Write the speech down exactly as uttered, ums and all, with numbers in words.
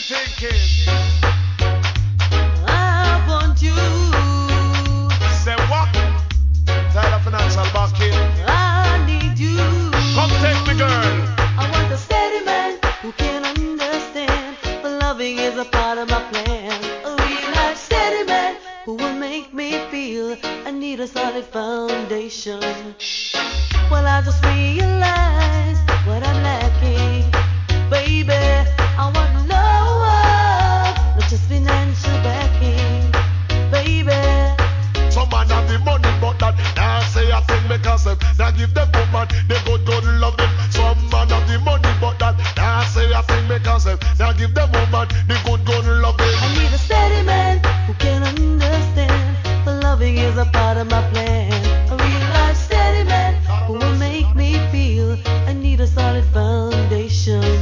thinking? I want you. Say what? Tyler Financial backing. I need you. Come take me, girl. I want a steady man who can understand. Loving is a part of my plan. A real life steady man who will make me feel I need a solid foundation. Well, I just realized what I'm lacking. Baby, I want love, not just financial backing. Baby, some man have the money, but that nah say a thing because them nah give them woman the good good loving. Some man have the money, but that nah say a thing